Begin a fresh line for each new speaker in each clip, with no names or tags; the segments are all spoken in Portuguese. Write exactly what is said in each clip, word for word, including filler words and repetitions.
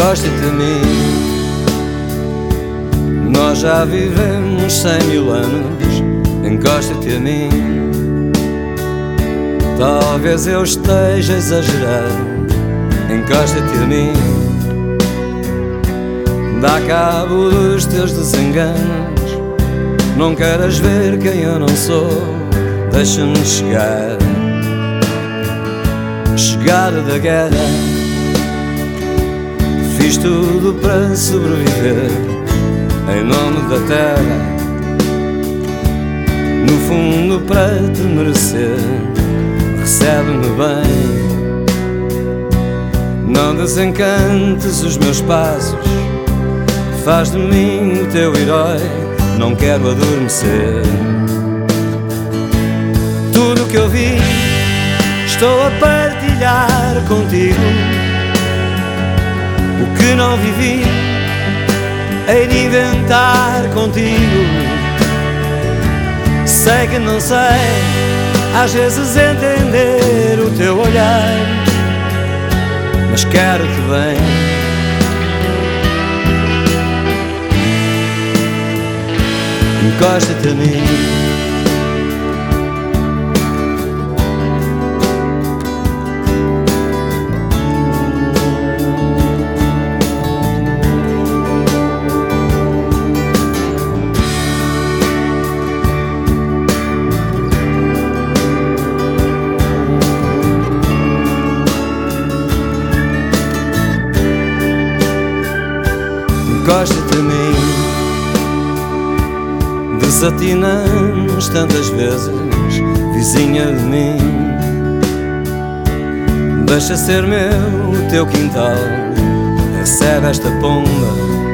Encosta-te a mim. Nós já vivemos cem mil anos. Encosta-te a mim. Talvez eu esteja exagerando. Encosta-te a mim. Dá cabo dos teus desenganos. Não queras ver quem eu não sou. Deixa-me chegar. Chegar da guerra. Fiz tudo para sobreviver em nome da terra. No fundo para te merecer. Recebe-me bem. Não desencantes os meus passos. Faz de mim o teu herói. Não quero adormecer. Tudo que eu vi estou a partilhar contigo. O que não vivi hei de inventar contigo. Sei que não sei às vezes entender o teu olhar, mas quero-te bem. Encosta-te a mim. Encosta-te a mim. Desatinamos tantas vezes, vizinha de mim. Deixa ser meu o teu quintal. Recebe esta pomba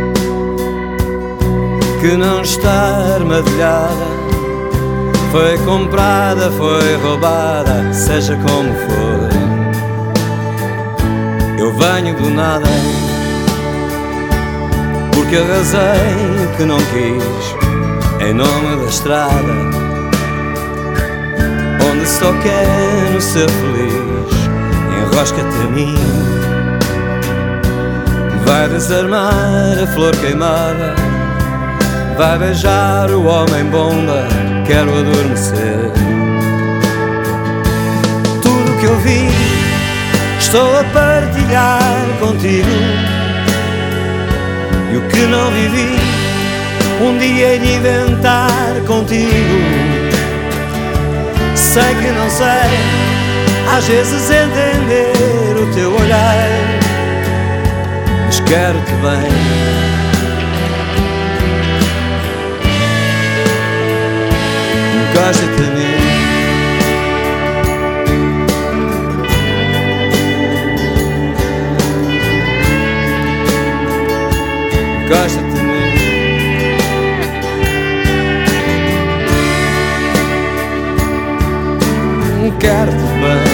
que não está armadilhada. Foi comprada, foi roubada, seja como for. Eu venho do nada, porque arrasei o que não quis em nome da estrada, onde só quero ser feliz. Enrosca-te a mim. Vai desarmar a flor queimada. Vai beijar o homem bomba. Quero adormecer. Tudo que eu vi estou a partilhar contigo. E o que não vivi um dia hei de inventar contigo. Sei que não sei às vezes entender o teu olhar, mas quero-te bem. Encosta-te a mim. Encosta-te a mim. Quero-te bem.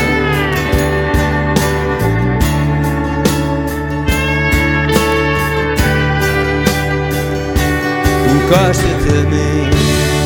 Encosta-te a mim.